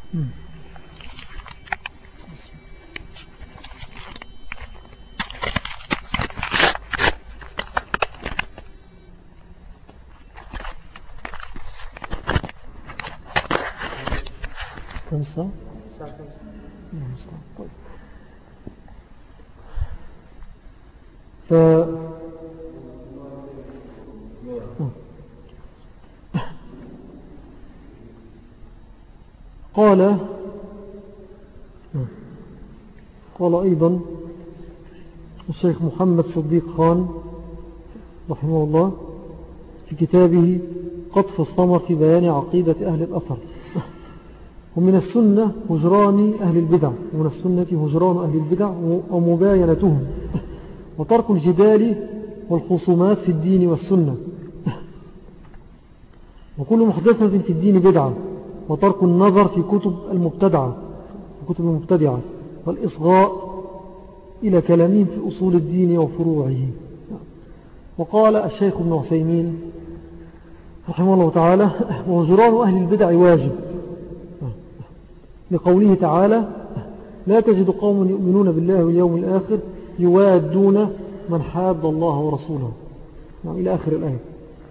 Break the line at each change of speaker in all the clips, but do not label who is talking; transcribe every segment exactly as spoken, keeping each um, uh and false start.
خمسة خمسة طيب. ف قال قال أيضا الشيخ محمد صديق خان رحمه الله في كتابه قطف الثمر في بيان عقيدة أهل الأثر: ومن السنة هجران أهل البدع، ومن السنة هجران أهل البدع ومباينتهم، وترك الجدال والخصومات في الدين والسنة، وكل محدثة في الدين بدعة، وترك النظر في كتب المبتدعة كتب المبتدعة والإصغاء إلى كلامهم في أصول الدين وفروعه. وقال الشيخ ابن عثيمين رحمه الله تعالى: وهجران أهل البدع واجب، لقوله تعالى: لا تجد قوم يؤمنون بالله واليوم الآخر يوادون من حاد الله ورسوله، إلى آخر الآية.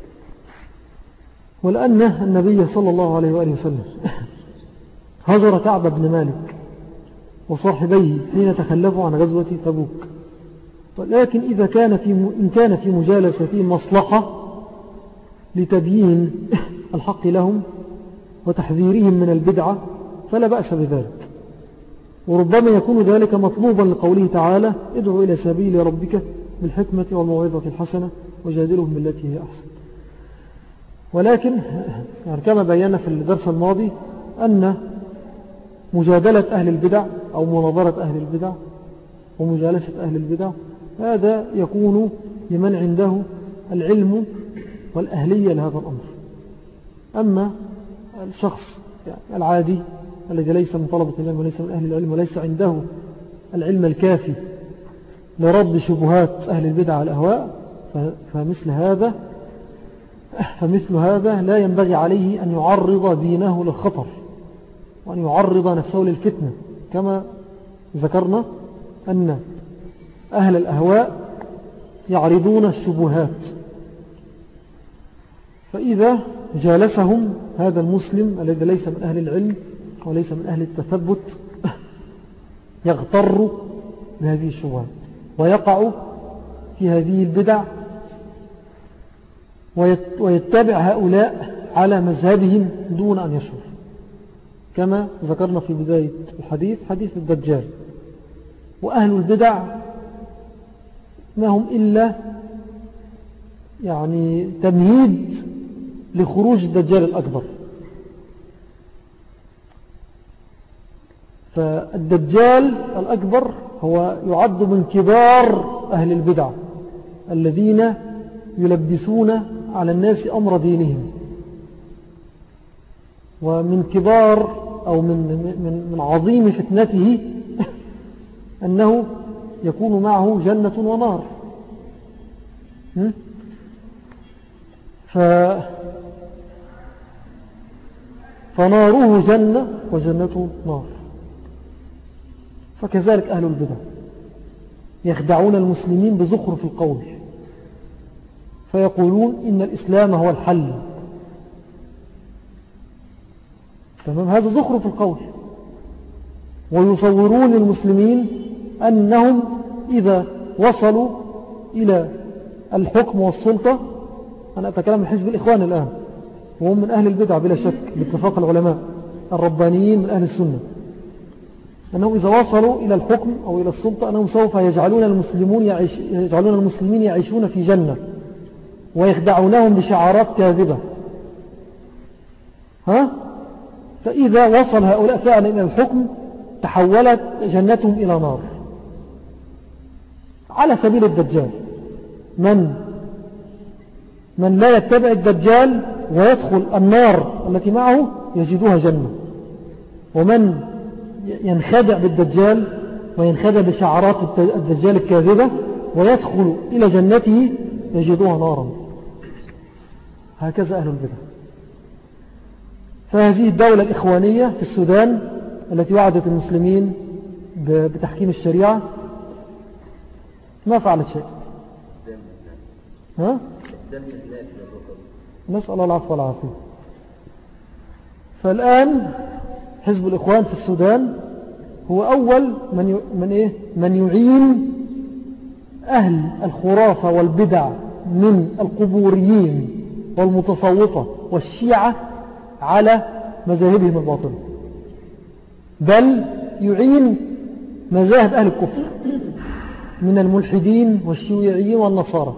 ولأن النبي صلى الله عليه وآله وسلم هجر كعب بن مالك وصاحبيه حين تخلفوا عن غزوة تبوك، ولكن إذا كان في إن كان في مجالسة مصلحة لتبيين الحق لهم وتحذيرهم من البدعة فلا بأس بذلك، وربما يكون ذلك مطلوبا لقوله تعالى: ادعو إلى سبيل ربك بالحكمة والموعظة الحسنة وجادلهم بالتي هي أحسن. ولكن يعني كما بينا في الدرس الماضي أن مجادلة أهل البدع أو مناظرة أهل البدع ومجالسة أهل البدع هذا يكون لمن عنده العلم والأهلية لهذا الأمر. أما الشخص العادي الذي ليس من طلبة العلم وليس من أهل العلم وليس عنده العلم الكافي لرد شبهات أهل البدع والأهواء، فمثل هذا فمثل هذا لا ينبغي عليه أن يعرض دينه للخطر وأن يعرض نفسه للفتنة، كما ذكرنا أن أهل الأهواء يعرضون الشبهات، فإذا جالسهم هذا المسلم الذي ليس من أهل العلم وليس من أهل التثبت يغتر بهذه الشبهات ويقع في هذه البدع ويتبع هؤلاء على مذهبهم دون أن يشعر، كما ذكرنا في بداية الحديث حديث الدجال. وأهل البدع ما هم إلا يعني تمهيد لخروج الدجال الأكبر. فالدجال الأكبر هو يعد من كبار أهل البدع الذين يلبسون على الناس أمر دينهم، ومن كبار أو من, من, من عظيم فتنته أنه يكون معه جنة ونار. ف فناره جنة وجنته نار. فكذلك أهل البدع يخدعون المسلمين بزخرف القول، فيقولون إن الإسلام هو الحل. تمام، هذا زخرف القول. ويصورون المسلمين أنهم إذا وصلوا إلى الحكم والسلطة، أنا أتكلم عن حزب الإخوان الآن وهم من أهل البدع بلا شك باتفاق العلماء الربانيين من أهل السنة، أنهم إذا وصلوا إلى الحكم أو إلى السلطة أنهم سوف يجعلون المسلمون يعيش يجعلون المسلمين يعيشون في جنة ويخدعونهم بشعارات كاذبة. ها؟ فإذا وصل هؤلاء فعلا إلى الحكم تحولت جنتهم إلى نار، على سبيل الدجال. من من لا يتبع الدجال ويدخل النار التي معه يجدها جنة، ومن ينخدع بالدجال وينخدع بشعارات الدجال الكاذبة ويدخل إلى جنته يجدها نارا. هكذا أهل البدع. فهذه الدولة الإخوانية في السودان التي وعدت المسلمين بتحكيم الشريعة ما فعلت شيء. ها؟ نسأل الله العفو والعافية. فالآن حزب الإخوان في السودان هو أول من من إيه من يعين أهل الخرافة والبدع من القبوريين والمتصوفة والشيعة على مذاهبهم الباطلة، بل يعين مذاهب أهل الكفر من الملحدين والشيوعيين والنصارى.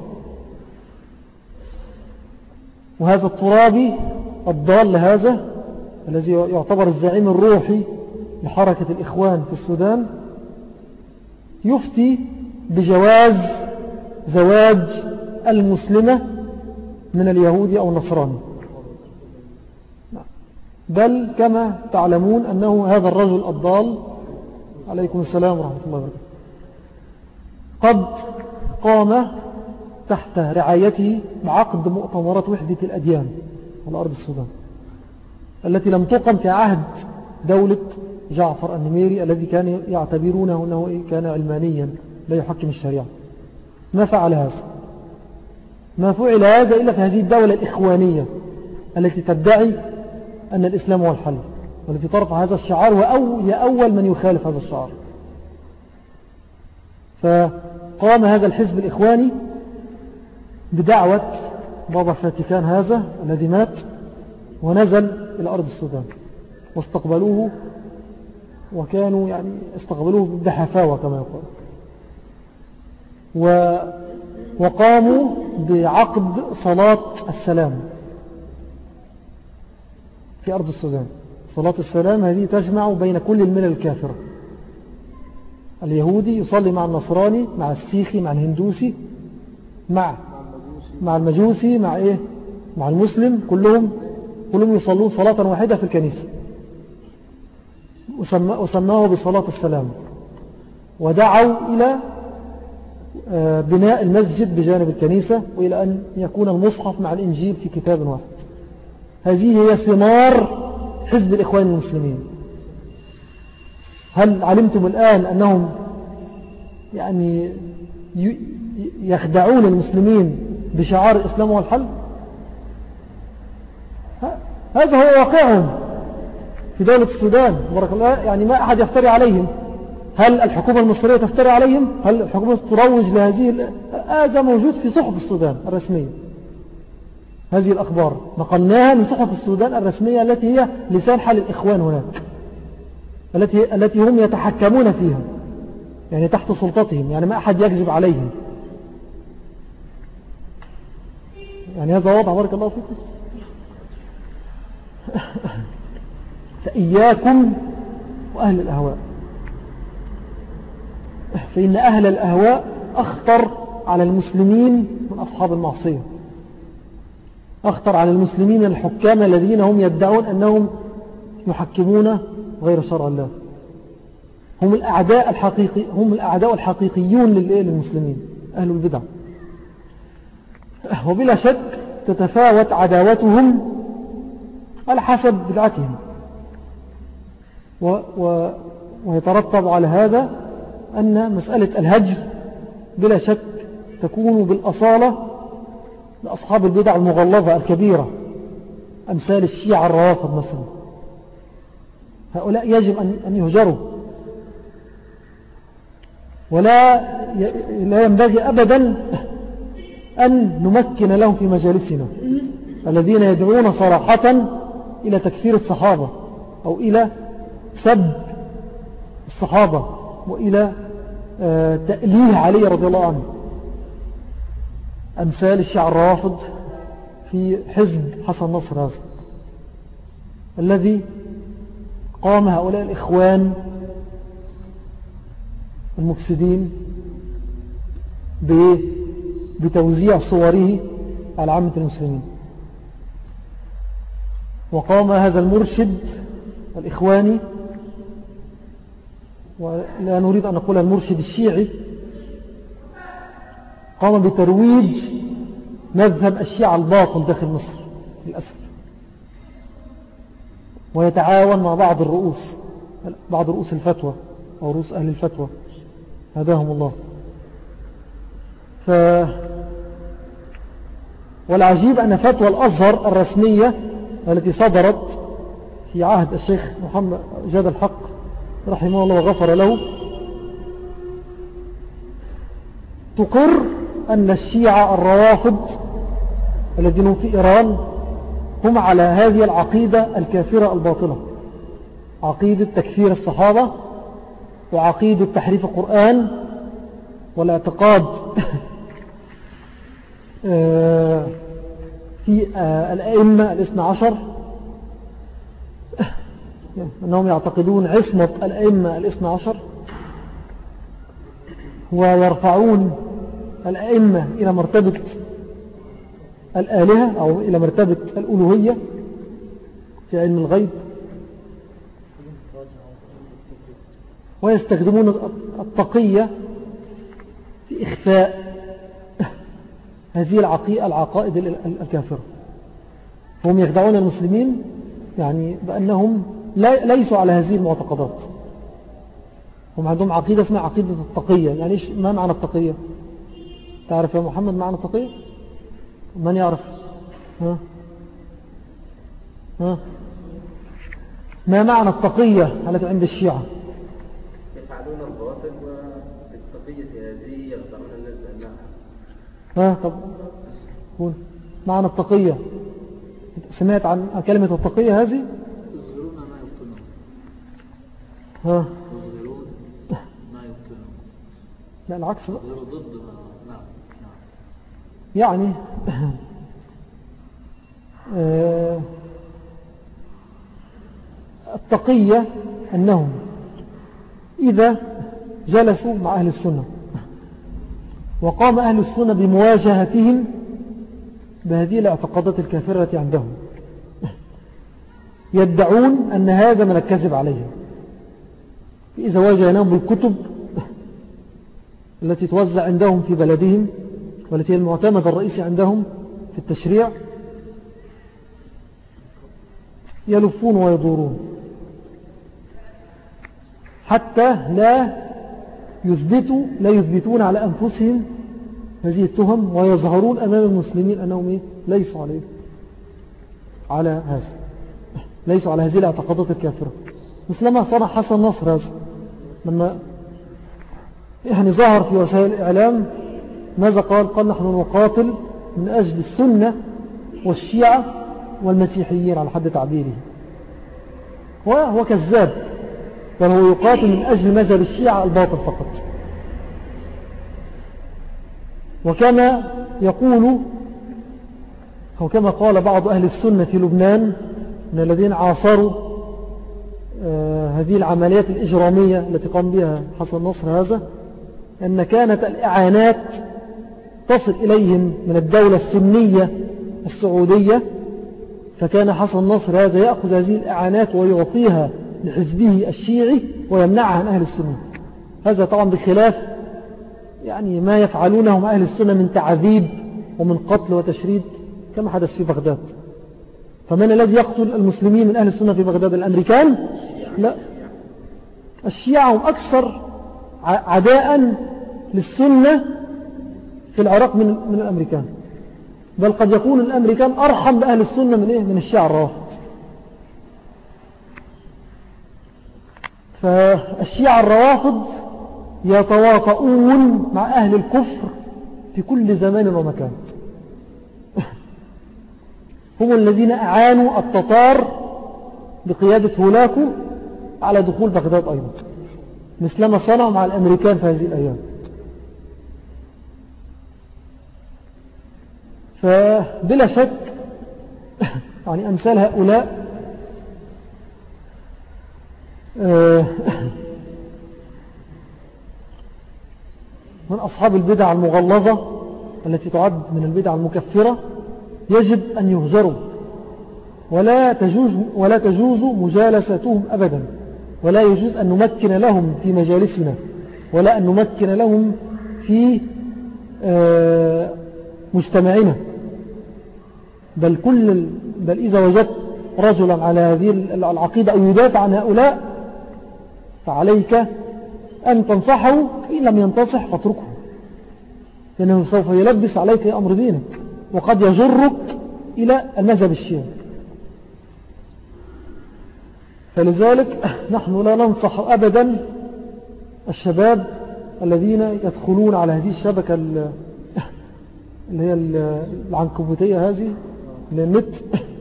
وهذا الترابي الضال هذا الذي يعتبر الزعيم الروحي لحركة الإخوان في السودان يفتي بجواز زواج المسلمة من اليهودي أو النصراني، بل كما تعلمون أنه هذا الرجل الضال عليكم السلام ورحمة الله وبركاته قد قام تحت رعايته بعقد مؤتمرات وحدة الأديان على أرض السودان التي لم تقم في عهد دولة جعفر النميري الذي كان يعتبرونه أنه كان علمانيا لا يحكم الشريعة. ما فعل هذا ما فعل هذا إلا في هذه الدولة الإخوانية التي تدعي أن الإسلام هو الحل، والتي ترفع هذا الشعار وهي أول من يخالف هذا الشعار. فقام هذا الحزب الإخواني بدعوة بابا فاتيكان هذا الذي مات ونزل إلى أرض السودان واستقبلوه، وكانوا يعني استقبلوه بحفاوة كما يقول، و وقاموا بعقد صلاة السلام في أرض السودان. صلاة السلام هذه تجمع بين كل الملل الكافرة، اليهودي يصلي مع النصراني مع السيخي مع الهندوسي مع مع المجوسي مع إيه مع المسلم، كلهم كلهم يصلون صلاة واحدة في الكنيسة، وسماه بصلاة السلام، ودعوا إلى بناء المسجد بجانب الكنيسة، وإلى أن يكون المصحف مع الإنجيل في كتاب واحد. هذه هي ثمار حزب الإخوان المسلمين. هل علمتم الآن أنهم يعني يخدعون المسلمين بشعار الإسلام والحل؟ هذا هو واقعهم في دولة السودان بارك الله. يعني ما أحد يفتري عليهم. هل الحكومة المصرية تفتري عليهم؟ هل الحكومة تروج لهذه؟ هذا موجود في صحف السودان الرسمية. هذه الأخبار نقلناها من صحف السودان الرسمية التي هي لسان حال الإخوان هناك، التي التي هم يتحكمون فيها، يعني تحت سلطتهم، يعني ما أحد يكذب عليهم. يعني هذا واضح بارك الله فيكم. فإياكم وأهل الأهواء، فإن أهل الأهواء أخطر على المسلمين من أصحاب المعصية، أخطر على المسلمين الحكام الذين هم يدعون أنهم يحكمون غير شرع الله. هم الأعداء الحقيقي هم الأعداء الحقيقيون للمسلمين أهل البدع. وبلا شك تتفاوت عداوتهم على حسب بدعتهم، و و ويترتب على هذا أن مسألة الهجر بلا شك تكون بالأصالة لأصحاب البدع المغلظة الكبيرة أمثال الشيعة الروافض مثلا. هؤلاء يجب أن يهجروا، ولا لا ينبغي أبدا أن نمكن لهم في مجالسنا، الذين يدعون صراحة إلى تكفير الصحابة أو إلى سب الصحابة وإلى تأليه علي رضي الله عنه، أمثال الشيعة الروافض في حزب حسن نصر هذا الذي قام هؤلاء الإخوان المفسدين بتوزيع صوره على عامة المسلمين. وقام هذا المرشد الإخواني، ولا نريد أن نقول المرشد الشيعي، قام بترويج مذهب الشيعة الباطل داخل مصر للأسف. ويتعاون مع بعض الرؤوس بعض رؤوس الفتوى أو رؤوس أهل الفتوى هداهم الله. ف والعجيب أن فتوى الأزهر الرسمية التي صدرت في عهد الشيخ محمد جاد الحق رحمه الله وغفر له تقر أن الشيعة الروافض الذين هم في إيران هم على هذه العقيدة الكافرة الباطلة، عقيدة تكفير الصحابة وعقيدة تحريف القرآن والاعتقاد في الأئمة الاثنى عشر، أنهم يعتقدون عصمة الأئمة الاثنى عشر ويرفعون الأئمة إلى مرتبة الآلهة أو إلى مرتبة الألوهية في علم الغيب، ويستخدمون التقية في إخفاء هذه العقائد الكافرة. هم يخدعون المسلمين يعني بأنهم ليسوا على هذه المعتقدات. هم عندهم عقيدة اسمها عقيدة التقية. يعني إيش ما معنى التقية؟ تعرف يا محمد معنى التقية؟ من يعرف؟ ها؟ ها؟ ما معنى التقية التي عند الشيعة؟
يفعلون الباطل وبالتقية هذه يخدعون الناس بأنها.
ها طب قول معنى التقية. سمعت عن كلمة التقية هذه؟
يظهرون ما يبطنون.
ها
يظهرون ما يبطنون.
لا العكس بقى.
يظهروا ضد ما نعم نعم.
يعني آه التقية أنهم إذا جلسوا مع أهل السنة وقام أهل السنة بمواجهتهم بهذه الاعتقادات الكافرة التي عندهم يدعون أن هذا من الكذب عليهم. إذا واجهناهم بالكتب التي توزع عندهم في بلدهم والتي هي المعتمد الرئيسي عندهم في التشريع يلفون ويدورون حتى لا يثبتوا لا يثبتون على أنفسهم هذه التهم ويظهرون أمام المسلمين أنهم ليسوا عليه على هذا ليسوا على هذه الاعتقادات الكافرة. مثلما صنع حسن نصر هذا لما يعني ظهر في وسائل الإعلام ماذا قال؟ قال نحن نقاتل من أجل السنة والشيعة والمسيحيين على حد تعبيره. وهو كذاب، بل هو يقاتل من أجل مذهب الشيعة الباطل فقط. وكما يقول أو كما قال بعض أهل السنة في لبنان من الذين عاصروا آه هذه العمليات الإجرامية التي قام بها حسن نصر هذا، أن كانت الإعانات تصل إليهم من الدولة السنية السعودية، فكان حسن نصر هذا يأخذ هذه الإعانات ويعطيها لحزبه الشيعي ويمنعها عن أهل السنة. هذا طبعا بخلاف يعني ما يفعلونه مع أهل السنة من تعذيب ومن قتل وتشريد كما حدث في بغداد. فمن الذي يقتل المسلمين من أهل السنة في بغداد؟ الأمريكان؟ لا، الشيعة هم أكثر عداء للسنة في العراق من, من الأمريكان، بل قد يكون الأمريكان أرحم بأهل السنة من, إيه؟ من الشيعة الرافض. فالشيعة الروافض يتواطؤون مع أهل الكفر في كل زمان ومكان. هم الذين أعانوا التتار بقيادة هولاكو على دخول بغداد أيضا، مثلما صنعوا مع الأمريكان في هذه الأيام. فبلا شك يعني أمثال هؤلاء من أصحاب البدع المغلظة التي تعد من البدع المكفرة يجب أن يهجروا، ولا تجوز, ولا تجوز مجالستهم أبدا، ولا يجوز أن نمكن لهم في مجالسنا، ولا أن نمكن لهم في مجتمعنا. بل, كل بل إذا وجدت رجلا على هذه العقيدة أو يدافع عن هؤلاء فعليك أن تنصحه، إن لم ينتصح فاتركه، لأنه سوف يلبس عليك أمر دينك وقد يجرك إلى المذهب الشيعي. فلذلك نحن لا ننصح أبدا الشباب الذين يدخلون على هذه الشبكة اللي هي العنكبوتية هذه للنت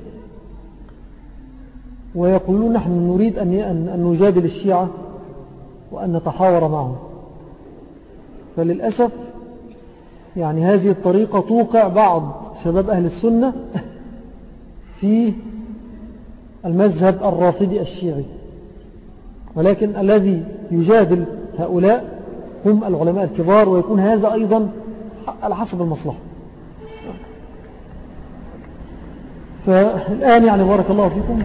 ويقولون نحن نريد أن نجادل الشيعة وأن نتحاور معهم. فللأسف يعني هذه الطريقة توقع بعض شباب أهل السنة في المذهب الرافضي الشيعي، ولكن الذي يجادل هؤلاء هم العلماء الكبار، ويكون هذا أيضا على حسب المصلحة. فالآن يعني بارك الله فيكم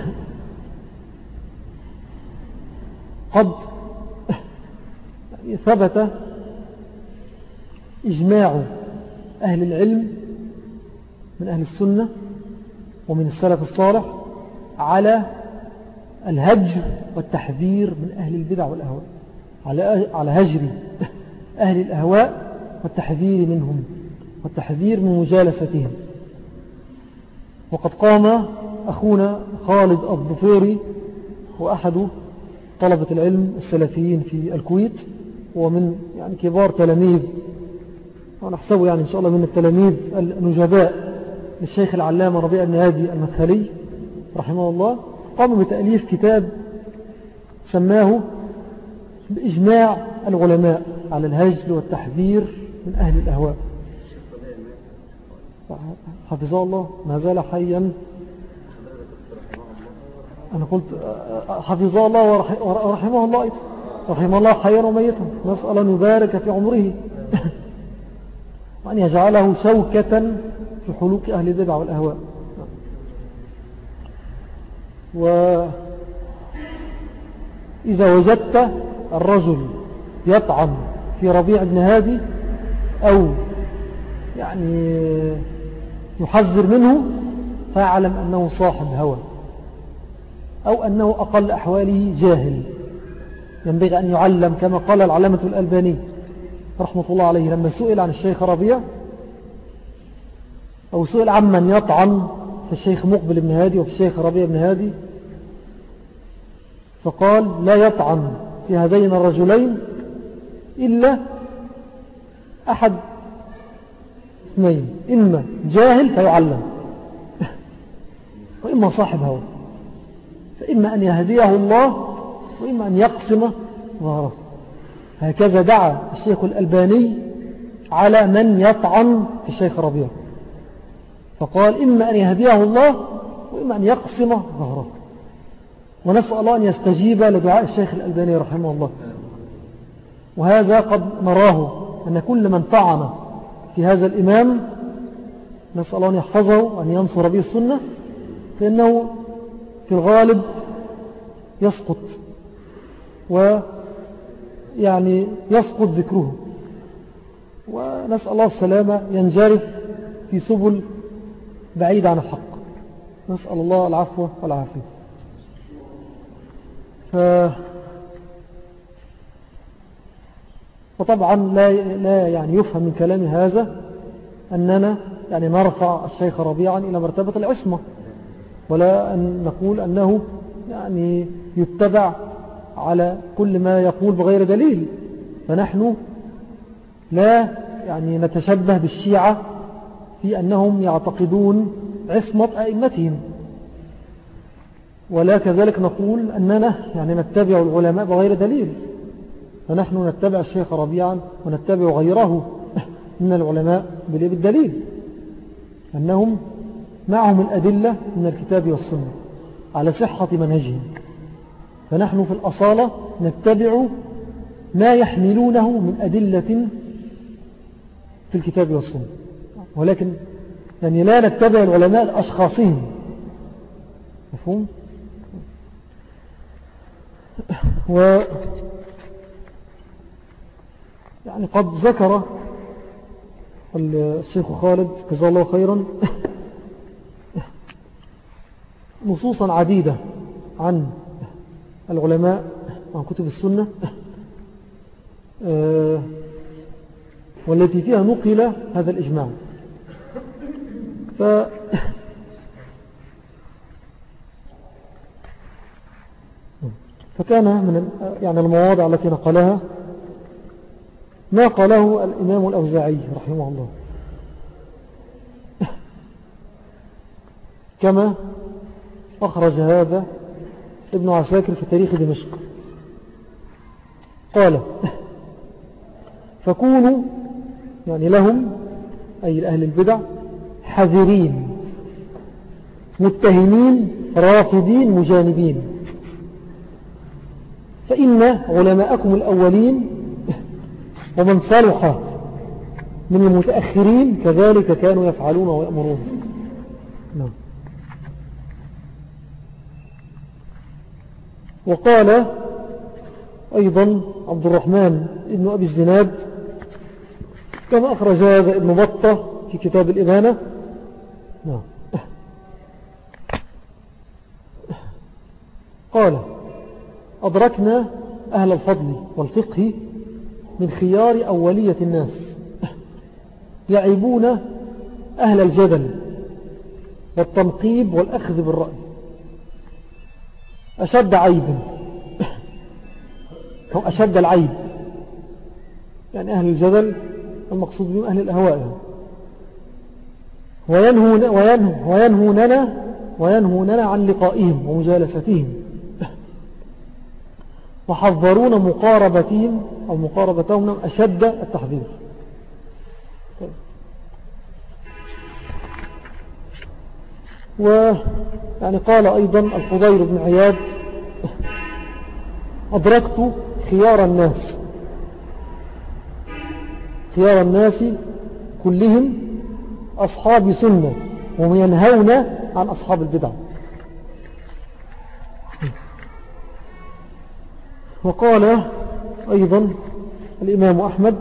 قد ثبت إجماع أهل العلم من أهل السنة ومن السلف الصالح على الهجر والتحذير من أهل البدع والأهواء، على على هجر أهل الأهواء والتحذير منهم والتحذير من مجالستهم. وقد قام أخونا خالد الظفيري وأحد طلبة العلم السلفيين في الكويت، ومن يعني كبار تلاميذ، ونحسبه يعني إن شاء الله من التلاميذ النجباء للشيخ العلامة ربيع بن هادي المدخلي رحمه الله، قام بتأليف كتاب سماه بإجماع العلماء على الهجر والتحذير من أهل الأهواء. حفظه الله ما زال حيا. أنا قلت حفظه الله ورحمه الله أيضا، رحمه الله حيا وميتا، نسأل أن يبارك في عمره وأن يجعله شوكة في حلوق أهل البدع والأهواء. وإذا وجدت الرجل يطعن في ربيع بن هادي أو يعني يحذر منه فاعلم أنه صاحب هوى، أو أنه أقل أحواله جاهل، ينبغي أن يعلم كما قال العلامة الألباني رحمة الله عليه لما سئل عن الشيخ ربيع، أو سئل عمن يطعن في الشيخ مقبل بن هادي وفي الشيخ ربيع بن هادي، فقال لا يطعن في هذين الرجلين إلا أحد اثنين، إما جاهل فيعلم وإما صاحب هوى، فإما أن يهديه الله وإما أن يقسم ظهره. هكذا دعا الشيخ الألباني على من يطعن في الشيخ ربيع، فقال إما أن يهديه الله وإما أن يقسم ظهره. ونسأل الله أن يستجيب لدعاء الشيخ الألباني رحمه الله. وهذا قد نراه أن كل من طعن في هذا الإمام نسأل الله أن يحفظه وأن ينصر به السنة، فإنه في الغالب يسقط ويعني يسقط ذكره، ونسأل الله السلامة، ينجرف في سبل بعيد عن الحق. نسأل الله العفو والعافية. ف... وطبعا لا, لا يعني يفهم من كلام هذا أننا يعني نرفع الشيخ ربيعا إلى مرتبة العصمة، ولا أن نقول أنه يعني يتبع على كل ما يقول بغير دليل. فنحن لا يعني نتشبه بالشيعة في أنهم يعتقدون عصمة أئمتهم، ولا كذلك نقول أننا يعني نتبع العلماء بغير دليل. فنحن نتبع الشيخ ربيعا ونتبع غيره من العلماء بالدليل، أنهم معهم الأدلة من الكتاب والسنة على صحة منهجهم. فنحن في الأصالة نتبع ما يحملونه من أدلة في الكتاب والسنة، ولكن يعني لا نتبع العلماء لأشخاصهم. مفهوم؟ و يعني قد ذكر الشيخ خالد جزاه الله خيرا نصوصا عديدة عن العلماء عن كتب السنة والتي فيها نقل هذا الإجماع. ف فكان من يعني المواضع التي نقلها ما قاله الإمام الأوزاعي رحمه الله، كما أخرج هذا ابن عساكر في تاريخ دمشق. قال: فكونوا يعني لهم أي أهل البدع حذرين متهمين رافضين مجانبين، فإن علماءكم الأولين ومن صلح من المتأخرين كذلك كانوا يفعلون ويأمرون. نعم. وقال أيضا عبد الرحمن ابن أبي الزناد كما أخرج هذا ابن بطة في كتاب الإبانة. نعم. قال: أدركنا أهل الفضل والفقه من خيار أولية الناس يعيبون أهل الجدل والتنقيب والأخذ بالرأي أشد عيبا، أو أشد العيب، يعني أهل الجدل المقصود بهم أهل الأهواء، وينهون وينهوننا وينهوننا عن لقائهم ومجالستهم، وحذرون مقاربتهم أو مقاربتهم أشد التحذير. ويعني قال أيضا الفضيل بن عياد: أدركت خيار الناس خيار الناس كلهم أصحاب سنة وينهون عن أصحاب البدع. وقال أيضا الإمام أحمد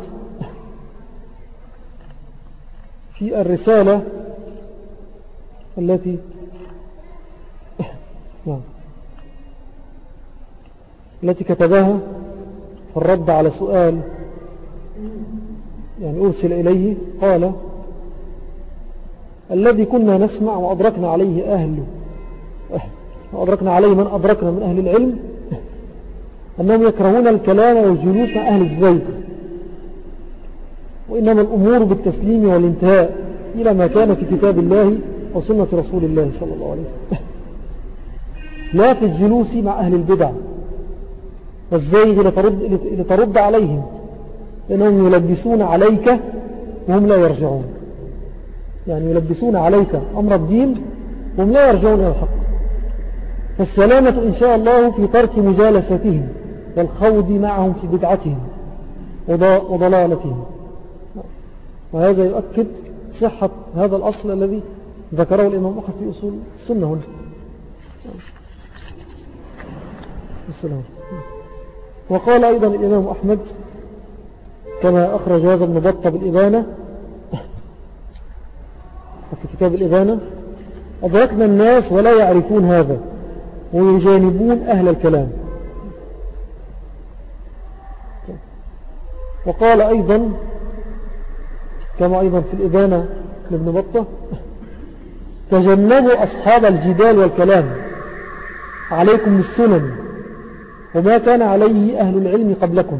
في الرسالة التي التي كتبها في الرد على سؤال يعني أرسل إليه، قال: الذي كنا نسمع وأدركنا عليه أهل وأدركنا عليه من أدركنا من أهل العلم أنهم يكرهون الكلام والجلوس مع أهل الزيغ، وإنما الأمور بالتسليم والانتهاء إلى ما كان في كتاب الله وسنة رسول الله صلى الله عليه وسلم، لا في الجلوس مع أهل البدع والزيغ لترد, لترد عليهم، لأنهم يلبسون عليك وهم لا يرجعون، يعني يلبسون عليك أمر الدين وهم لا يرجعون إلى الحق. فالسلامة إن شاء الله في ترك مجالستهم والخوض معهم في بدعتهم وضلالتهم. وهذا يؤكد صحة هذا الأصل الذي ذكره الإمام أحمد في أصول السنة هنا. السلام. وقال أيضا الإمام أحمد كما أخرج هذا ابن بطة بالإبانة في كتاب الإبانة: أدركنا الناس ولا يعرفون هذا ويجانبون أهل الكلام. وقال أيضا كما أيضا في الإبانة لابن بطة: تجنبوا أصحاب الجدال والكلام، عليكم بالسنن وما كان عليه أهل العلم قبلكم،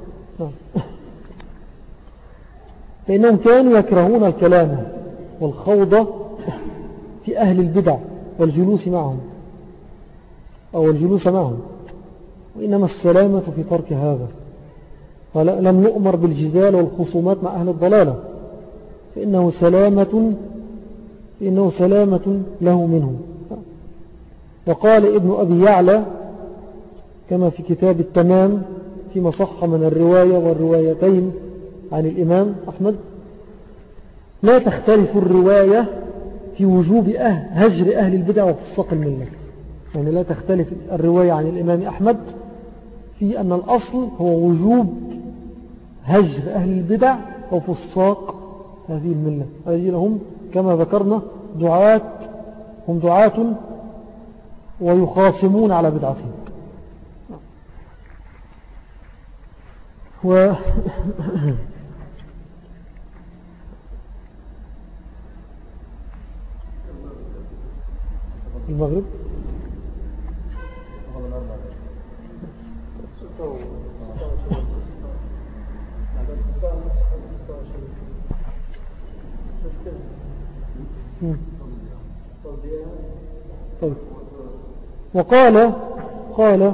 فإنهم كانوا يكرهون الكلام والخوض في أهل البدع والجلوس معهم أو الجلوس معهم، وإنما السلامة في ترك هذا، ولم نؤمر بالجدال والخصومات مع أهل الضلالة، فإنه سلامة فإنه سلامة له منه. وقال ابن أبي يعلى كما في كتاب التمام فيما صح من الرواية والروايتين عن الإمام أحمد: لا تختلف الرواية في وجوب أهل هجر أهل البدع وفساق الملة. يعني لا تختلف الرواية عن الإمام أحمد في أن الأصل هو وجوب هجر أهل البدع وفساق هذه الملة. هذه لهم كما ذكرنا دعاة هم دعاة ويخاصمون على بدعتهم. و المغرب طيب. وقال قال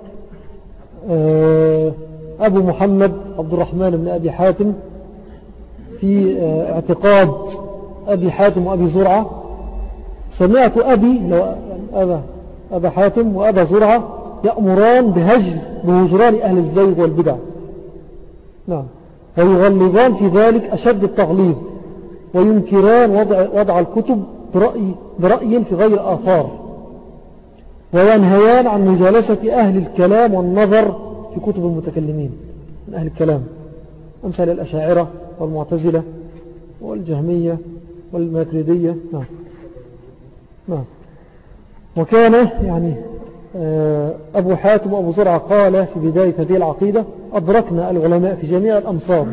أبو محمد عبد الرحمن بن أبي حاتم في اعتقاد أبي حاتم وأبي زرعة: سمعت أبي لو أبا, أبا حاتم وأبا زرعة يأمران بهجر بهجران أهل الزيغ والبدع، نعم، ويغلظان في ذلك أشد التغليظ، وينكران وضع, وضع الكتب برأي, برأي في غير آثار، وينهيان عن مجالسة أهل الكلام والنظر في كتب المتكلمين من أهل الكلام، أمثال الأشاعرة والمعتزلة والجهمية والماتريدية. نعم نعم. وكان يعني أبو حاتم وأبو زرعة قال في بداية هذه العقيدة: أدركنا العلماء في جميع الأمصار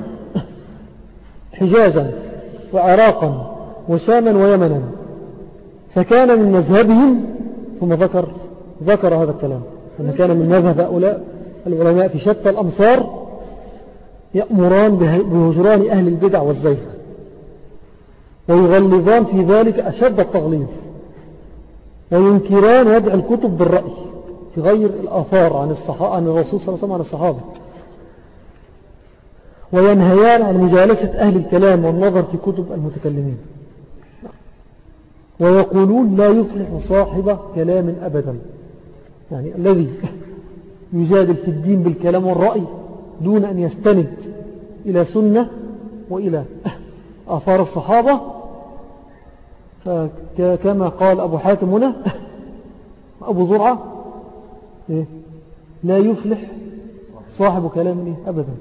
حجازا وعراقا وشاما ويمنا، فكان من مذهبهم، ثم ذكر ذكر هذا الكلام أن كان من مذهب هؤلاء العلماء في شتى الأمصار يأمران بهجران أهل البدع والزيغ، ويغلظان في ذلك أشد التغليظ، وينكران وضع الكتب بالرأي في غير الآثار عن الصحابة عن الرسول صلى الله عليه وسلم عن الصحابة، وينهيان عن مجالسة أهل الكلام والنظر في كتب المتكلمين، ويقولون: لا يفلح صاحب كلام أبدا، يعني الذي يجادل في الدين بالكلام والرأي دون أن يستند إلى سنة وإلى آثار الصحابة، فكما قال أبو حاتم هنا أبو زرعة: لا يفلح صاحب كلام أبدا.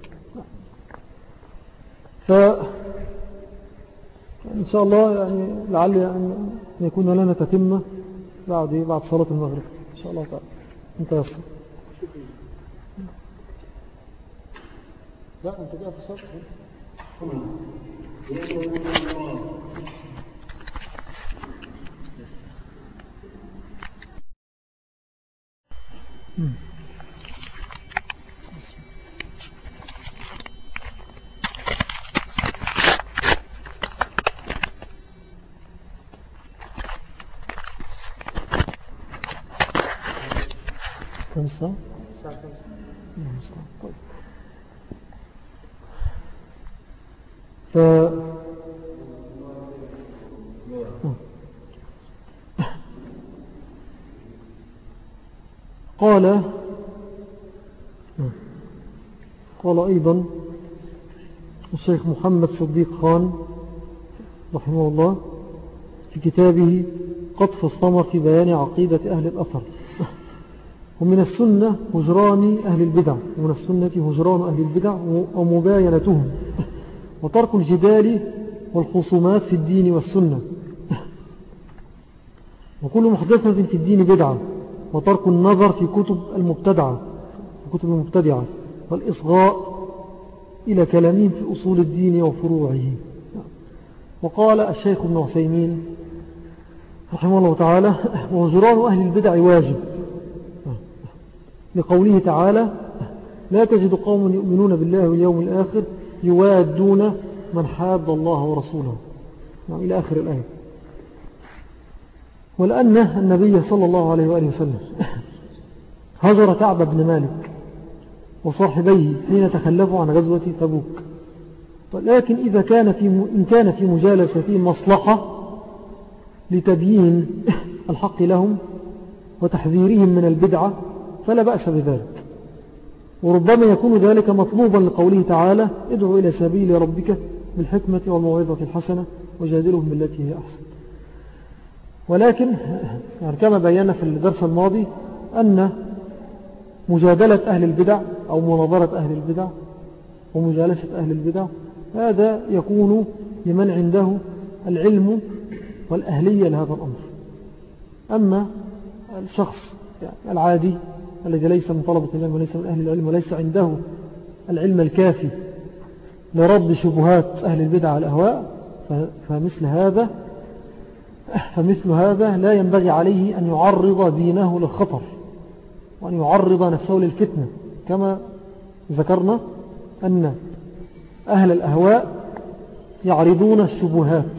ف إن شاء الله يعني لعل أن يكون لنا تتمة بعد بعد صلاة المغرب إن شاء الله تعالى. أنت يصل لا أنت جاء في الصلاة خمسة الساعة خمسة. طيب. ف قال قال أيضا الشيخ محمد صديق خان رحمه الله في كتابه قطف الثمر في بيان عقيدة أهل الأثر: ومن السنة هجران أهل البدع، ومن السنة هجران أهل البدع ومباينتهم، وترك الجدال والخصومات في الدين والسنة، وكل محدثة في الدين بدعة، وترك النظر في كتب المبتدعة كتب المبتدعة والإصغاء إلى كلامهم في أصول الدين وفروعه. وقال الشيخ ابن عثيمين رحمه الله تعالى: وهجران أهل البدع واجب، لقوله تعالى: لا تجد قوم يؤمنون بالله واليوم الآخر يوادون من حاد الله ورسوله، إلى آخر الآية. ولأن النبي صلى الله عليه وآله وسلم هجر كعب بن مالك وصاحبيه حين تخلفوا عن غزوة تبوك، لكن إذا كان في إن كان في مجالسة مصلحة لتبيين الحق لهم وتحذيرهم من البدعة فلا بأس بذلك، وربما يكون ذلك مطلوبا لقوله تعالى: ادعو إلى سبيل ربك بالحكمة والموعظة الحسنة وجادلهم بالتي هي أحسن. ولكن يعني كما بينا في الدرس الماضي أن مجادلة أهل البدع أو مناظرة أهل البدع ومجالسة أهل البدع هذا يكون لمن عنده العلم والأهلية لهذا الأمر. أما الشخص العادي الذي ليس من طلبة العلم وليس من أهل العلم وليس عنده العلم الكافي لرد شبهات أهل البدع والأهواء، فمثل هذا فمثل هذا لا ينبغي عليه أن يعرض دينه للخطر وأن يعرض نفسه للفتنة، كما ذكرنا أن أهل الأهواء يعرضون الشبهات،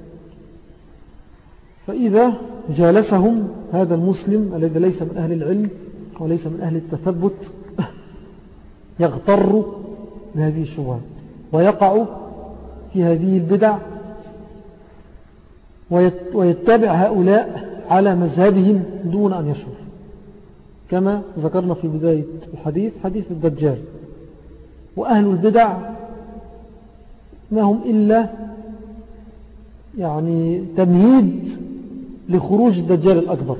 فإذا جالسهم هذا المسلم الذي ليس من أهل العلم وليس من أهل التثبت يغتر بهذه الشبهات ويقع في هذه البدع ويتبع هؤلاء على مذهبهم دون أن يشعر، كما ذكرنا في بداية الحديث حديث الدجال. وأهل البدع ما هم إلا يعني تمهيد لخروج الدجال الأكبر.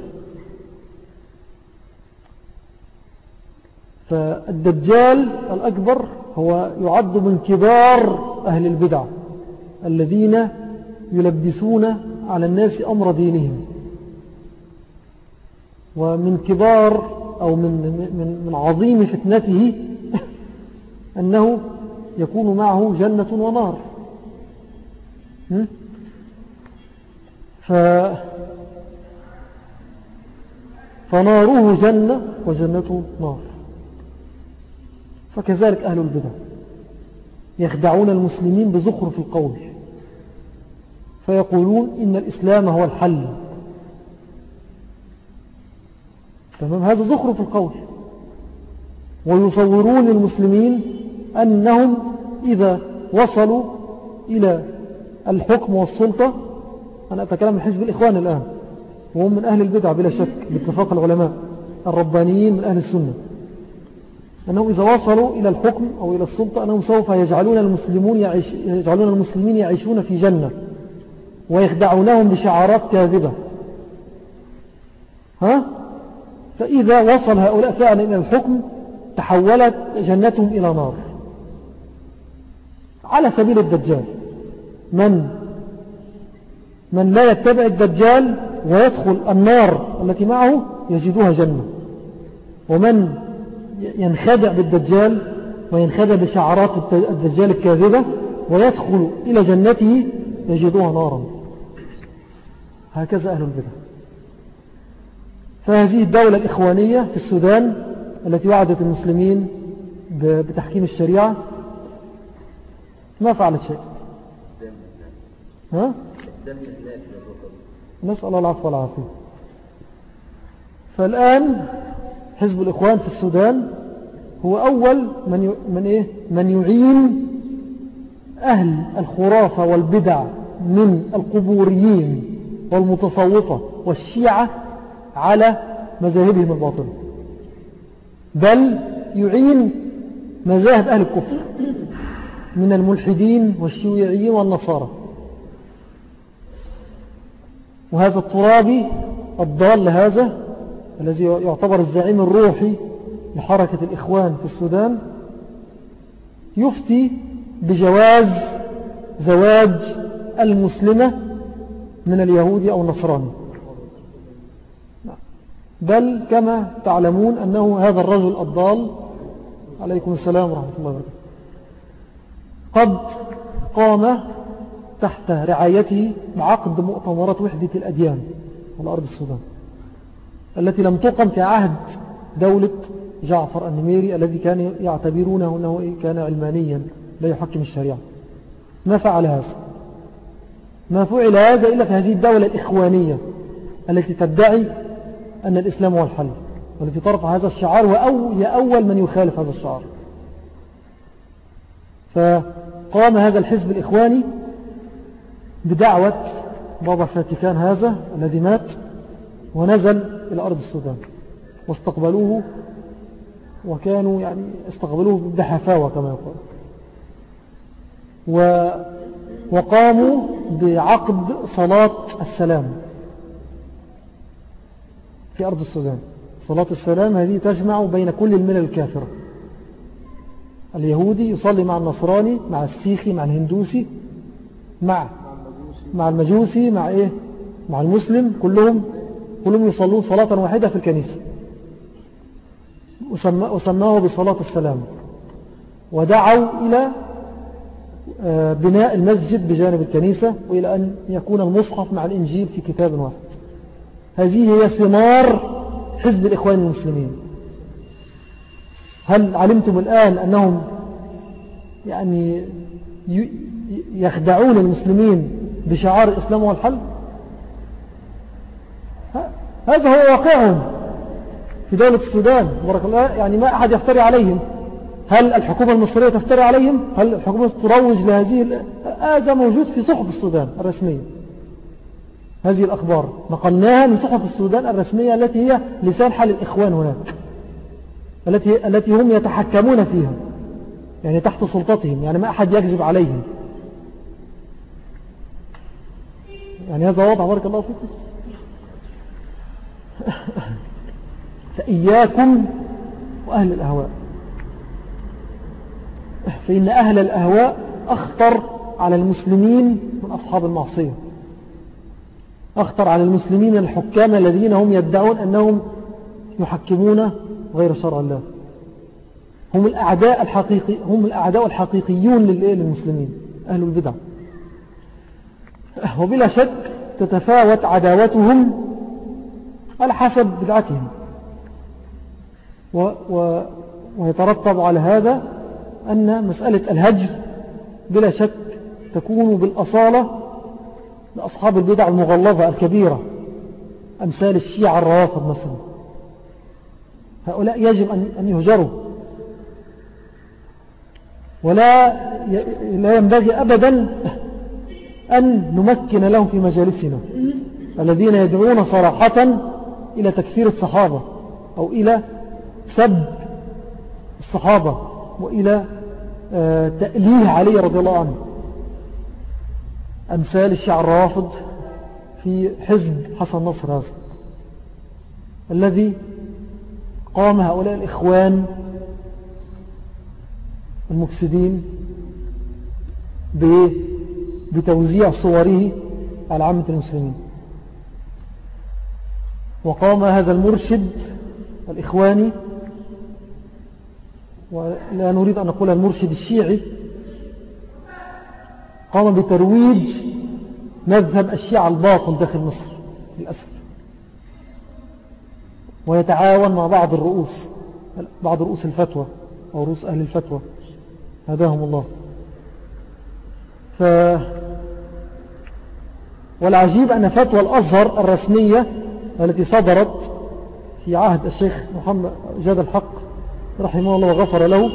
فالدجال الأكبر هو يعد من كبار أهل البدع الذين يلبسون على الناس أمر دينهم، ومن كبار أو من, من, من عظيم فتنته أنه يكون معه جنة ونار. ف فناره جنة وجنته نار. فكذلك أهل البدع يخدعون المسلمين بزخرف القول، فيقولون إن الإسلام هو الحل. تمام، هذا زخرف القول. ويصورون المسلمين أنهم إذا وصلوا إلى الحكم والسلطة، أنا أتكلم عن حزب الإخوان الآن وهم من أهل البدع بلا شك باتفاق العلماء الربانيين من أهل السنة، أنهم إذا وصلوا إلى الحكم أو إلى السلطة أنهم سوف يجعلون المسلمون يعيش يجعلون المسلمين يعيشون في جنة ويخدعونهم بشعارات كاذبة. ها؟ فإذا وصل هؤلاء فعلا إلى الحكم تحولت جنتهم إلى نار، على سبيل الدجال. من من لا يتبع الدجال ويدخل النار التي معه يجدها جنة، ومن ينخدع بالدجال وينخدع بشعارات الدجال الكاذبة ويدخل إلى جنته يجدها نارا. هكذا أهل البدع. فهذه الدولة الإخوانية في السودان التي وعدت المسلمين بتحكيم الشريعة ما فعلت شيء. ها؟ نسأل الله العفو والعافية. فالآن حزب الإخوان في السودان هو أول من من إيه من يعين أهل الخرافة والبدع من القبوريين والمتصوفة والشيعة على مذاهبهم الباطلة، بل يعين مذاهب أهل الكفر من الملحدين والشيوعيين والنصارى. وهذا الترابي الضال هذا الذي يعتبر الزعيم الروحي لحركة الإخوان في السودان يفتي بجواز زواج المسلمة من اليهودي أو النصراني، بل كما تعلمون أنه هذا الرجل الضال عليكم السلام ورحمة الله وبركاته قد قام تحت رعايته بعقد مؤتمرات وحدة الأديان على أرض السودان التي لم تقم في عهد دولة جعفر النميري الذي كان يعتبرونه أنه كان علمانيا لا يحكم الشريعة. ما فعل هذا ما فعل هذا إلا في هذه الدولة الإخوانية التي تدعي أن الإسلام هو الحل، والتي ترفع هذا الشعار وهي أول من يخالف هذا الشعار. فقام هذا الحزب الإخواني بدعوة بابا فاتيكان هذا الذي مات ونزل إلى أرض السودان واستقبلوه، وكانوا يعني استقبلوه بحفاوة كما يقول، و وقاموا بعقد صلاة السلام في أرض السودان. صلاة السلام هذه تجمع بين كل الملل الكافرة، اليهودي يصلي مع النصراني مع السيخي مع الهندوسي مع مع المجوسي مع إيه مع المسلم، كلهم كلهم يصلون صلاة واحدة في الكنيسة وسماه بصلاة السلام، ودعوا إلى بناء المسجد بجانب الكنيسة، وإلى أن يكون المصحف مع الإنجيل في كتاب واحد. هذه هي ثمار حزب الإخوان المسلمين. هل علمتم الآن أنهم يعني يخدعون المسلمين بشعار الإسلام والحل؟ هذا هو واقعهم في دولة السودان بارك الله. يعني ما أحد يفتري عليهم. هل الحكومة المصرية تفتري عليهم؟ هل الحكومة تروج لهذه؟ هذا موجود في صحف السودان الرسمية. هذه الأخبار نقلناها من صحف السودان الرسمية التي هي لسان حال الإخوان هناك، التي التي هم يتحكمون فيها، يعني تحت سلطتهم، يعني ما أحد يكذب عليهم. يعني هذا واضح بارك الله فيكم. فإياكم وأهل الأهواء، فإن أهل الأهواء أخطر على المسلمين من أصحاب المعصية، أخطر على المسلمين الحكام الذين هم يدعون أنهم يحكمون غير شرع الله. هم الأعداء الحقيقي هم الأعداء الحقيقيون للمسلمين أهل البدع. وبلا شك تتفاوت عداوتهم على حسب بدعتهم، و و ويترتب على هذا أن مسألة الهجر بلا شك تكون بالأصالة لأصحاب البدع المغلظة الكبيرة أمثال الشيعة الروافض مثلا. هؤلاء يجب أن يهجروا، ولا لا ينبغي أبدا أن نمكن لهم في مجالسنا، الذين يدعون صراحة إلى تكفير الصحابة أو إلى سب الصحابة وإلى تأليه علي رضي الله عنه، أمثال الشيعة الروافض في حزب حسن نصر هذا الذي قام هؤلاء الإخوان المفسدين بتوزيع صوره على عامة المسلمين. وقام هذا المرشد الإخواني، ولا نريد أن نقول المرشد الشيعي، قام بترويج مذهب الشيعة الباطل داخل مصر للأسف، ويتعاون مع بعض الرؤوس بعض رؤوس الفتوى أو رؤوس أهل الفتوى هداهم الله. ف والعجيب أن فتوى الأزهر الرسمية التي صدرت في عهد الشيخ محمد جاد الحق رحمه الله وغفر له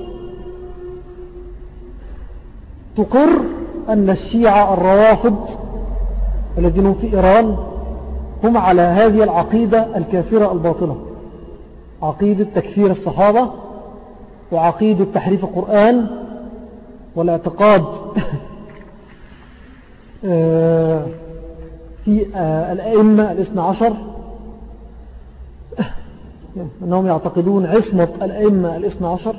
تقر أن الشيعة الروافض الذين هم في إيران هم على هذه العقيدة الكافرة الباطلة، عقيدة تكفير الصحابة وعقيدة تحريف القرآن والاعتقاد في الأئمة الاثنى عشر، أنهم يعتقدون عصمة الأئمة الاثنى عشر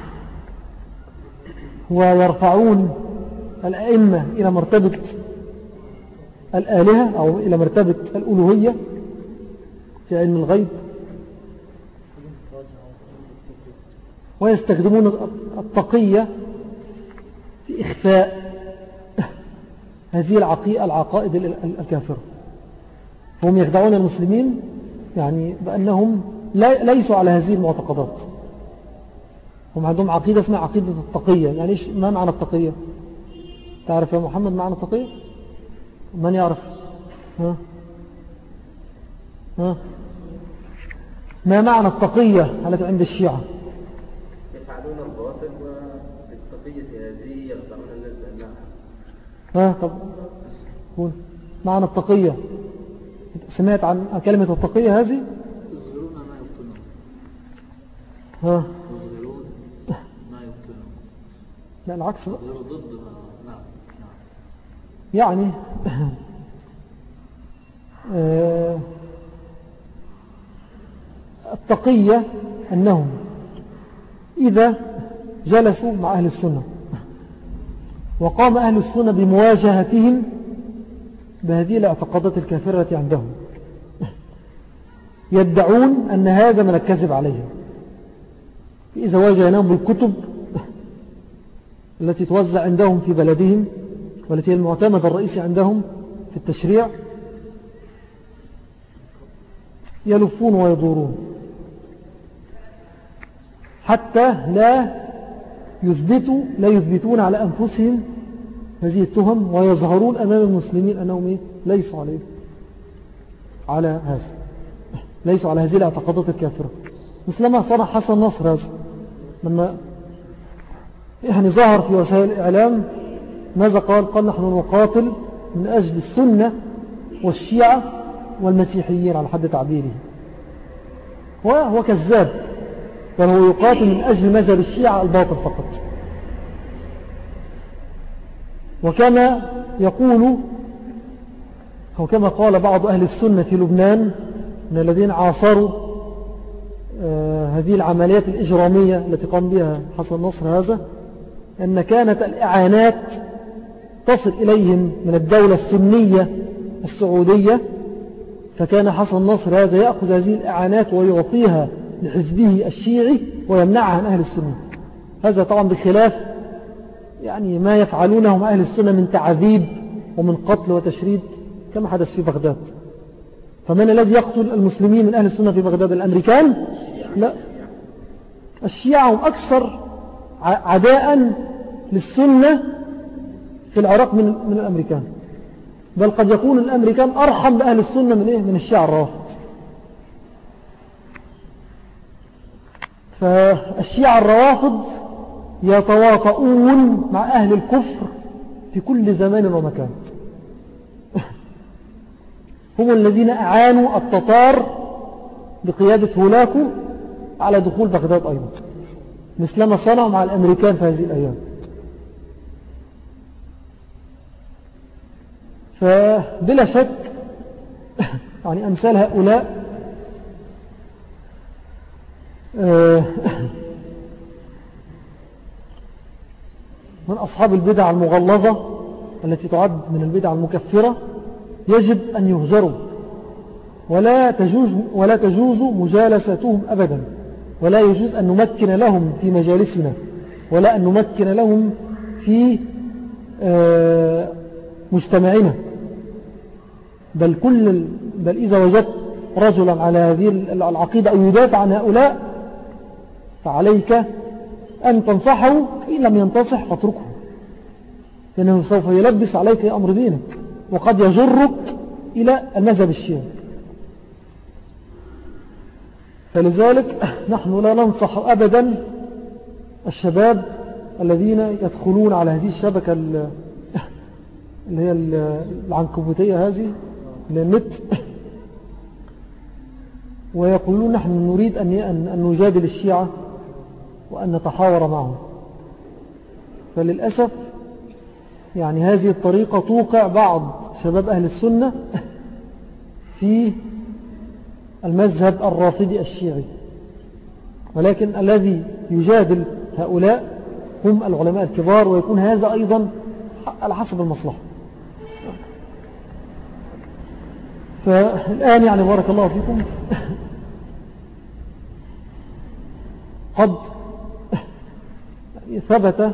ويرفعون الأئمة إلى مرتبة الآلهة أو إلى مرتبة الألوهية في علم الغيب، ويستخدمون التقية في إخفاء هذه العقائد الكافرة. هم يخدعون المسلمين يعني بأنهم ليسوا على هذه المعتقدات. هم عندهم عقيدة اسمها عقيدة التقية. يعني إيش ما معنى التقية؟ تعرف يا محمد معنى التقية؟ من يعرف؟ ها؟ ها؟ ما معنى التقية التي عند الشيعة؟
يفعلون الباطل وبالتقية هذه يخدعون الناس بأنها.
ها طب قول معنى التقية. سمعت عن كلمة التقية هذه؟
يظهرون ما يبطنون.
ها
يظهرون ما يبطنون.
لا العكس بقى.
يظهرون ضد ما نعم نعم.
يعني التقية أنهم إذا جلسوا مع أهل السنة وقام أهل السنة بمواجهتهم بهذه الاعتقادات الكافرة التي عندهم يدعون أن هذا من الكذب عليهم. إذا واجهناهم بالكتب التي توزع عندهم في بلدهم والتي هي المعتمد الرئيسي عندهم في التشريع يلفون ويدورون حتى لا يثبتوا لا يثبتون على أنفسهم هذه التهم ويظهرون أمام المسلمين أنهم إيه؟ ليسوا عليه على هذا ليسوا على هذه الاعتقادات الكافرة. مثلما صنع حسن نصر هذا لما يعني ظهر في وسائل الإعلام ماذا قال؟ قال نحن نقاتل من أجل السنة والشيعة والمسيحيين على حد تعبيره. وهو كذاب، وهو يقاتل من أجل مذهب الشيعة الباطل فقط. وكما يقول أو كما قال بعض أهل السنة في لبنان من الذين عاصروا آه هذه العمليات الإجرامية التي قام بها حسن نصر هذا، أن كانت الإعانات تصل إليهم من الدولة السنية السعودية، فكان حسن نصر هذا يأخذ هذه الإعانات ويعطيها لحزبه الشيعي ويمنعها عن أهل السنة. هذا طبعا بخلاف يعني ما يفعلونه مع أهل السنة من تعذيب ومن قتل وتشريد كما حدث في بغداد. فمن الذي يقتل المسلمين من أهل السنة في بغداد؟ الأمريكان؟ لا، الشيعة هم أكثر عداء للسنة في العراق من, من الأمريكان، بل قد يكون الأمريكان أرحم بأهل السنة من, إيه؟ من الشيعة الرافض. فالشيعة الروافض يتواطؤون مع أهل الكفر في كل زمان ومكان. هم الذين أعانوا التتار بقيادة هولاكو على دخول بغداد أيضا، مثلما صنعوا مع الأمريكان في هذه الأيام. فبلا شك يعني أمثال هؤلاء من أصحاب البدع المغلظة التي تعد من البدع المكفرة يجب أن يهجروا، ولا تجوز, ولا تجوز مجالستهم أبدا، ولا يجوز أن نمكن لهم في مجالسنا، ولا أن نمكن لهم في مجتمعنا. بل, كل بل إذا وجدت رجلا على هذه العقيدة أو يدافع عن هؤلاء فعليك أن تنصحه، إن لم ينتصح فاتركه، لأنه سوف يلبس عليك أمر دينك وقد يجرك إلى المذهب الشيعي. فلذلك نحن لا ننصح أبدا الشباب الذين يدخلون على هذه الشبكة اللي هي العنكبوتية هذه للنت ويقولون نحن نريد أن نجادل الشيعة وأن نتحاور معهم. فللأسف يعني هذه الطريقة توقع بعض شباب أهل السنة في المذهب الرافضي الشيعي، ولكن الذي يجادل هؤلاء هم العلماء الكبار، ويكون هذا أيضا على حسب المصلحة. فالآن يعني بارك الله فيكم قد ثبت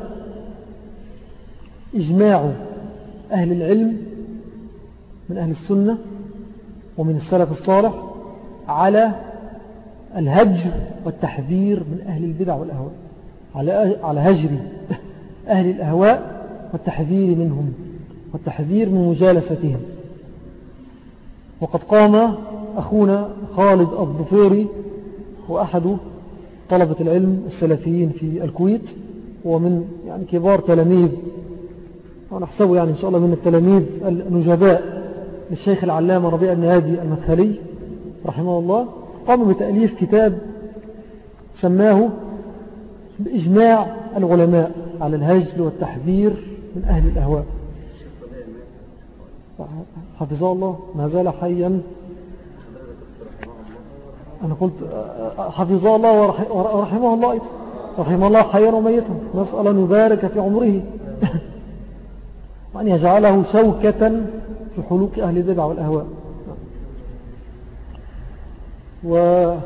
إجماع أهل العلم من أهل السنة ومن السلف الصالح على الهجر والتحذير من أهل البدع والأهواء، على على هجر أهل الأهواء والتحذير منهم والتحذير من مجالستهم. وقد قام أخونا خالد الظفيري وأحد طلبة العلم السلفيين في الكويت، ومن يعني كبار تلاميذ ونحسبه يعني إن شاء الله من التلاميذ النجباء للشيخ العلامة ربيع بن هادي المدخلي رحمه الله، قام بتأليف كتاب سماه بإجماع العلماء على الهجر والتحذير من أهل الأهواء. حفظه الله ما زال حيا. أنا قلت حفظه الله ورحمه الله رحمه الله حيا وميتا، نسأل أن يبارك في عمره وأن يجعله شوكة في حلوك أهل البدع والأهواء. وإذا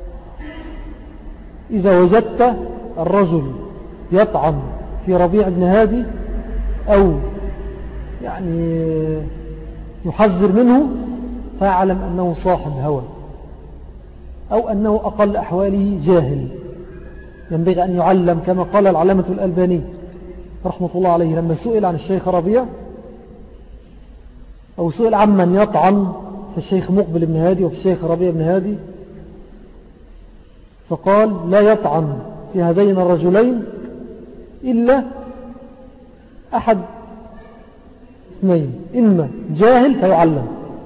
وجدت الرجل يطعن في ربيع بن هادي أو يعني يحذر منه فاعلم أنه صاحب هوى أو أنه أقل أحواله جاهل، ينبغي أن يعلم كما قال العلامة الألباني رحمة الله عليه لما سئل عن الشيخ ربيع أو سئل عمن يطعن في الشيخ مقبل بن هادي وفي الشيخ ربيع بن هادي، فقال لا يطعن في هذين الرجلين إلا أحد اثنين، إما جاهل فيعلم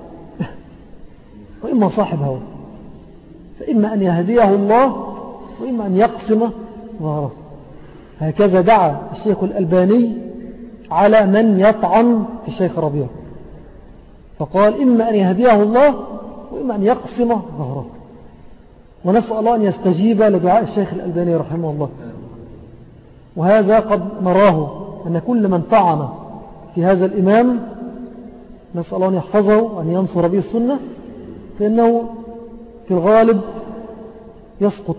وإما صاحب هوى، فإما أن يهديه الله وإما أن يقسم ظهره. هكذا دعا الشيخ الألباني على من يطعن في الشيخ ربيع، فقال إما أن يهديه الله وإما أن يقسم ظهره. ونسأل الله أن يستجيب لدعاء الشيخ الألباني رحمه الله. وهذا قد نراه أن كل من طعن في هذا الإمام نسأل الله أن يحفظه وأن ينصر به السنة، فإنه في الغالب يسقط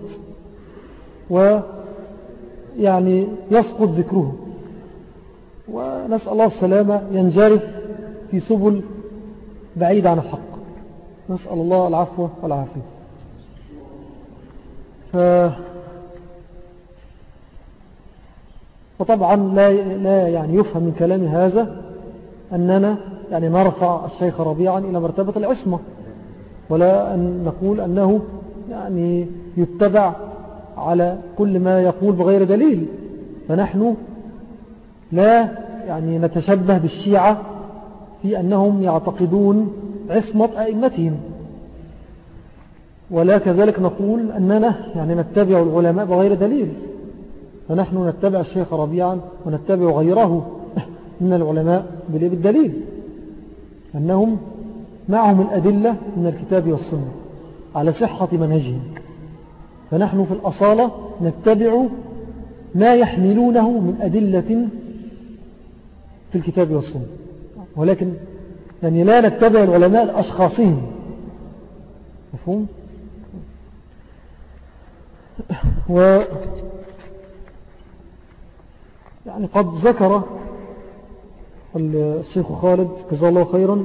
ويعني يسقط ذكره، ونسأل الله السلامة، ينجرف في سبل بعيد عن الحق. نسأل الله العفو والعافية. ف... وطبعا لا, لا يعني يفهم من كلام هذا أننا يعني نرفع الشيخ ربيعا إلى مرتبة العصمة، ولا أن نقول أنه يعني يتبع على كل ما يقول بغير دليل. فنحن لا يعني نتشبه بالشيعة في أنهم يعتقدون عصمة أئمتهم، ولا كذلك نقول أننا يعني نتبع العلماء بغير دليل. فنحن نتبع الشيخ ربيعا ونتبع غيره من العلماء بالدليل، أنهم معهم الأدلة من الكتاب والسنة على صحة منهجهم. فنحن في الأصالة نتبع ما يحملونه من أدلة في الكتاب والسنة، ولكن يعني لا نتبع العلماء لأشخاصهم. مفهوم؟ و يعني قد ذكر الشيخ خالد جزاه الله خيرا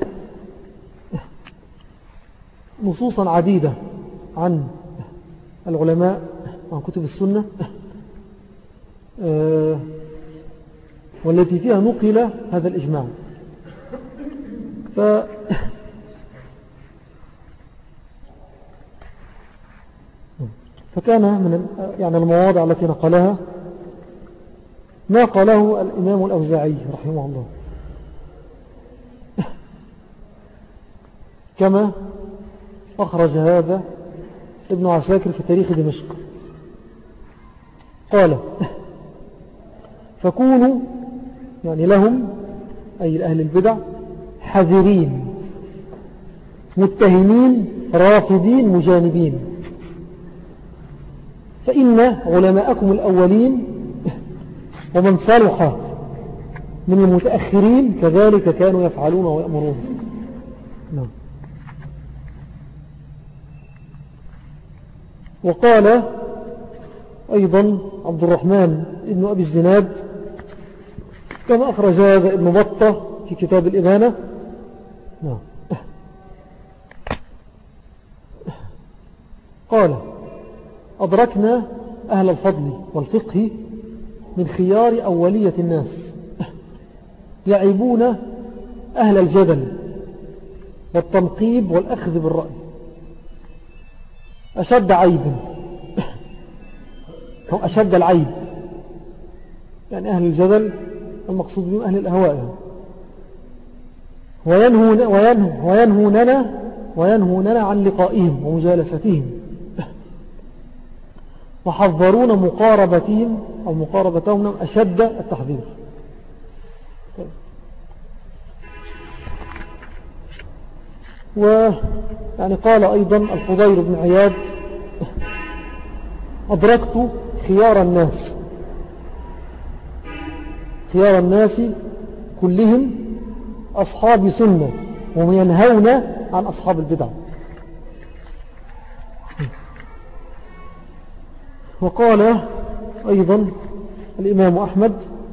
نصوصا عديدة عن العلماء عن كتب السنة والتي فيها نقل هذا الإجماع. ف فكان من يعني المواضع التي نقلها ما قاله الإمام الأوزاعي رحمه الله، كما أخرج هذا ابن عساكر في تاريخ دمشق. قال فكونوا يعني لهم أي لأهل البدع حذرين متهمين رافضين مجانبين، فإن علماءكم الأولين ومن صلح من المتأخرين كذلك كانوا يفعلون ويأمرون. نعم. وقال أيضا عبد الرحمن ابن أبي الزناد كما أخرج هذا ابن بطة في كتاب الإبانة. نعم. قال أدركنا أهل الفضل والفقه من خيار أولية الناس يعيبون أهل الجدل والتنقيب والأخذ بالرأي أشد عيب، هم أشد العيب، يعني أهل الجدل المقصود بهم أهل الأهواء، وينهون وينهو وينهوننا وينهوننا عن لقائهم ومجالستهم، وحذرون مقاربتهم أو مقاربتهم أشد التحذير. طيب. ويعني قال أيضا الفضيل بن عياد أدركت خيار الناس خيار الناس كلهم أصحاب سنة وهم ينهون عن أصحاب البدع. وقال أيضا الإمام أحمد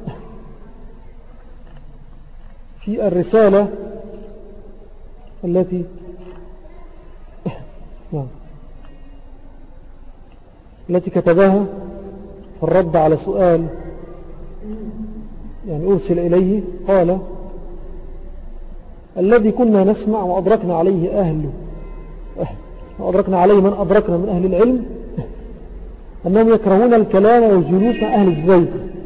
في الرسالة التي التي كتبها في الرد على سؤال يعني أرسل إليه، قال: الذي كنا نسمع وأدركنا عليه أهل وأدركنا عليه من أدركنا من أهل العلم أنهم يكرهون الكلام والجلوس مع أهل الزيغ،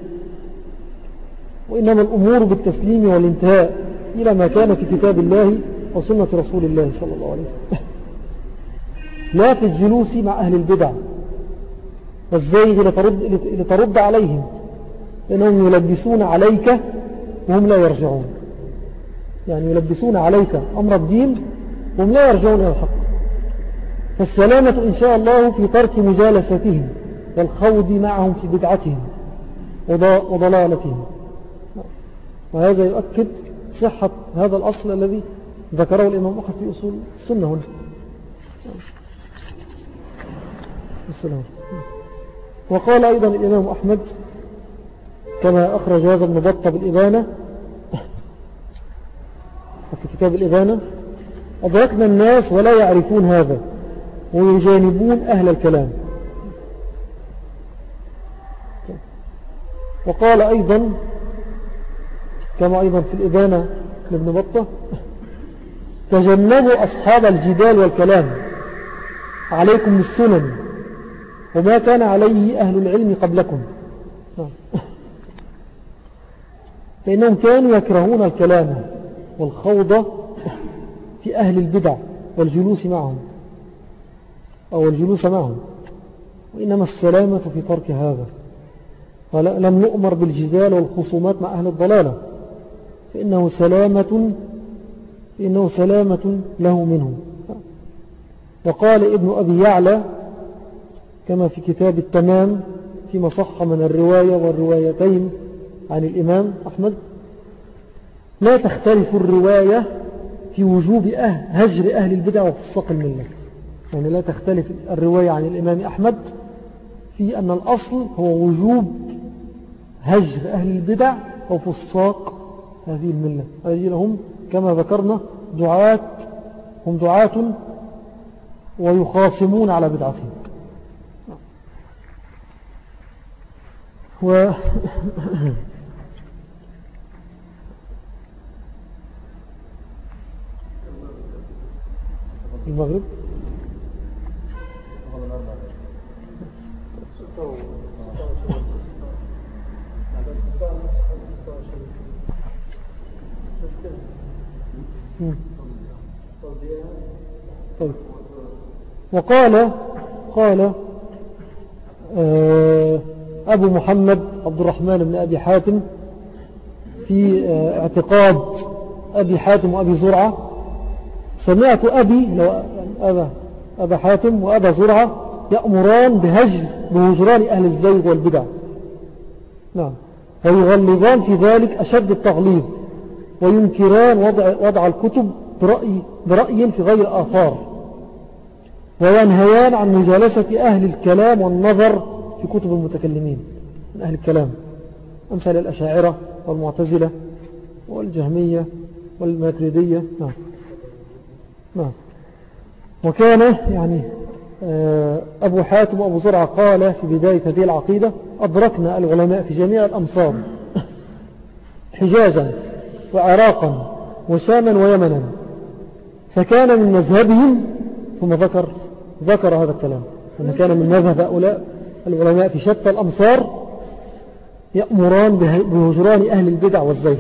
وإنما الأمور بالتسليم والانتهاء إلى ما كان في كتاب الله وسنة رسول الله صلى الله عليه وسلم، لا في الجلوس مع أهل البدع والزيغ لترد, لترد عليهم، لأنهم يلبسون عليك وهم لا يرجعون. يعني يلبسون عليك أمر الدين وهم لا يرجعون إلى الحق. فالسلامة إن شاء الله في ترك مجالستهم والخوض معهم في بدعتهم وضلالتهم. وهذا يؤكد صحة هذا الأصل الذي ذكره الإمام أحمد في أصول السنة هنا. السلام. وقال أيضا الإمام أحمد كما أخرج هذا ابن بطة بالإبانة في كتاب الإبانة: أدركنا الناس ولا يعرفون هذا ويجانبون أهل الكلام. وقال أيضا كما أيضا في الإبانة لابن بطة: تجنبوا أصحاب الجدال والكلام، عليكم بالسنن وما كان عليه أهل العلم قبلكم، فإنهم كانوا يكرهون الكلام والخوض في أهل البدع والجلوس معهم أو الجلوس معهم، وإنما السلامة في ترك هذا. ولم نؤمر بالجدال والخصومات مع أهل الضلالة، فإنه سلامة, فإنه سلامة له منه. وقال ابن أبي يعلى كما في كتاب التمام فيما صح من الرواية والروايتين عن الإمام أحمد: لا تختلف الرواية في وجوب أهل هجر أهل البدع وفساق الملة. يعني لا تختلف الرواية عن الإمام أحمد في أن الأصل هو وجوب هجر أهل البدع وفساق هذه الملة. هذه لهم كما ذكرنا دعاة، هم دعاة ويخاصمون على بدعتهم. و المغرب طيب. وقال قال أبو محمد عبد الرحمن بن أبي حاتم في اعتقاد أبي حاتم وأبي زرعة: سمعت أبي لو أبا, أبا حاتم وأبا زرعة يأمران بهجر بهجران أهل الزيغ والبدع، نعم، ويغلظان في ذلك أشد التغليظ، وينكران وضع, وضع الكتب برأي, برأي في غير آثار، وينهيان عن مجالسة أهل الكلام والنظر في كتب المتكلمين من أهل الكلام، أمثال الأشاعرة والمعتزلة والجهمية والماتريدية. نعم نعم. وكان يعني أبو حاتم وأبو زرعة قال في بداية هذه العقيدة: أدركنا العلماء في جميع الأمصار حجازا وعراقا وشاما ويمنا، فكان من مذهبهم، ثم ذكر ذكر هذا الكلام أن كان من مذهب هؤلاء العلماء في شتى الأمصار يأمران بهجران أهل البدع والزيغ،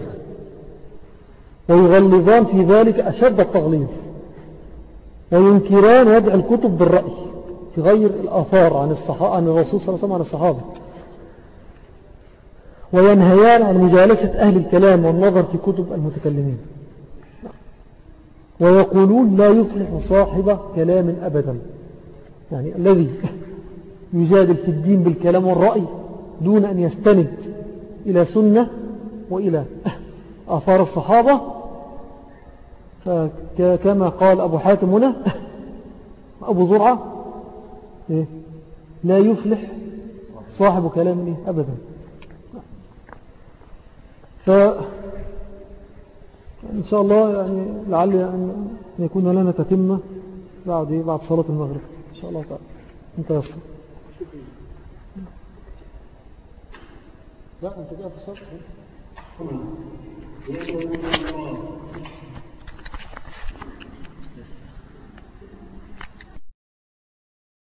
ويغلظان في ذلك أشد التغليظ، وينكران وضع الكتب بالرأي في غير الآثار عن الصحابة عن الرسول صلى الله عليه وسلم عن الصحابة، وينهيان عن مجالسة أهل الكلام والنظر في كتب المتكلمين، ويقولون: لا يفلح صاحب كلام أبدا. يعني الذي يجادل في الدين بالكلام والرأي دون أن يستند إلى سنة وإلى آثار الصحابة، فكما قال أبو حاتم هنا أبو زرعة: لا يفلح صاحب كلام إيه أبدا. ف إن شاء الله يعني لعل أن يكون لنا تتمة بعد بعد صلاة المغرب إن شاء الله تعالى. أنت يصل. لا أنت جاء في صلاة